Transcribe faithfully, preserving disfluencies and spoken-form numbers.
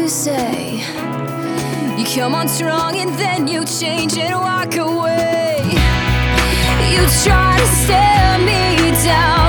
you say. You come on strong and then you change and walk away. You try to stare me down.